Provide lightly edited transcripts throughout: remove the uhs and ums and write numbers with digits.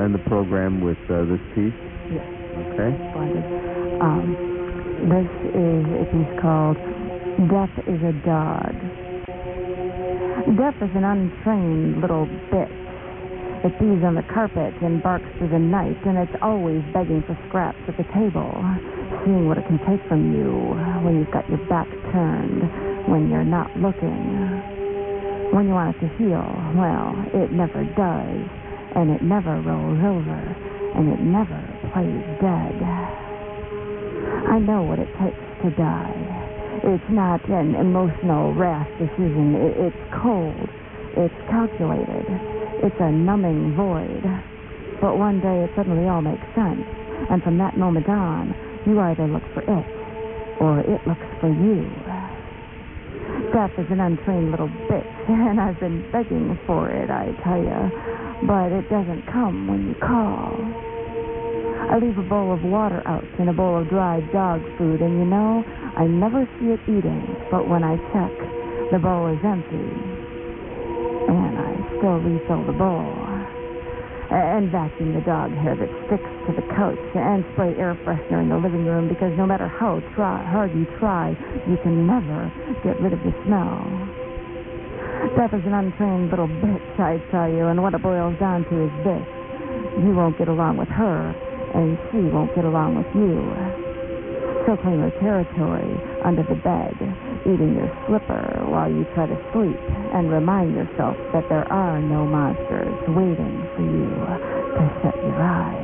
end the program with this piece? Yes. Okay. Splendid. This is a piece called Death is a Dog. Death is an untrained little bitch. It pees on the carpet and barks through the night, and it's always begging for scraps at the table, seeing what it can take from you when you've got your back turned, when you're not looking. When you want it to heal, well, it never does, and it never rolls over, and it never plays dead. I know what it takes to die. It's not an emotional, rash decision. It's cold. It's calculated. It's a numbing void. But one day it suddenly all makes sense. And from that moment on, you either look for it, or it looks for you. Death is an untrained little bitch, and I've been begging for it, I tell you. But it doesn't come when you call. I leave a bowl of water out and a bowl of dry dog food, and you know, I never see it eating, but when I check, the bowl is empty. And I still refill the bowl. And vacuum the dog hair that sticks to the couch, and spray air freshener in the living room, because no matter how hard you try, you can never get rid of the smell. Death is an untrained little bitch, I tell you, and what it boils down to is this. You won't get along with her, and she won't get along with you. She'll claim her territory under the bed, eating your slipper while you try to sleep, and remind yourself that there are no monsters waiting for you to shut your eyes.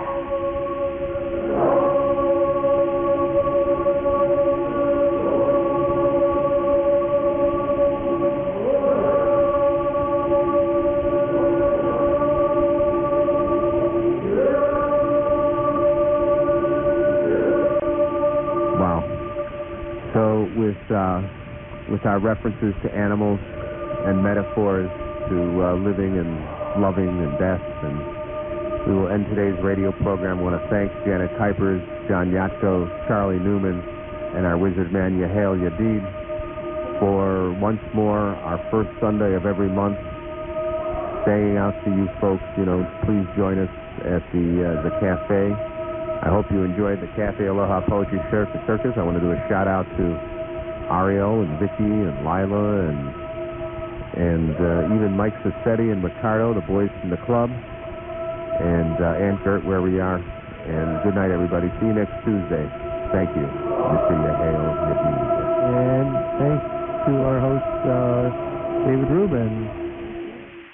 With our references to animals and metaphors to living and loving and death, and we will end today's radio program. I want to thank Janet Kuipers, John Yatko, Charlie Newman, and our wizard man Yehael Yadid for once more our first Sunday of every month saying out to you folks, please join us at the cafe. I hope you enjoyed the Cafe Aloha Poetry Circus. I want to do a shout out to Ariel and Vicky and Lila and even Mike Sassetti and Ricardo, the boys from the club, and Aunt Gert, where we are. And good night, everybody. See you next Tuesday. Thank you, Mr. Yehael Yadid. And thanks to our host, David Rubin.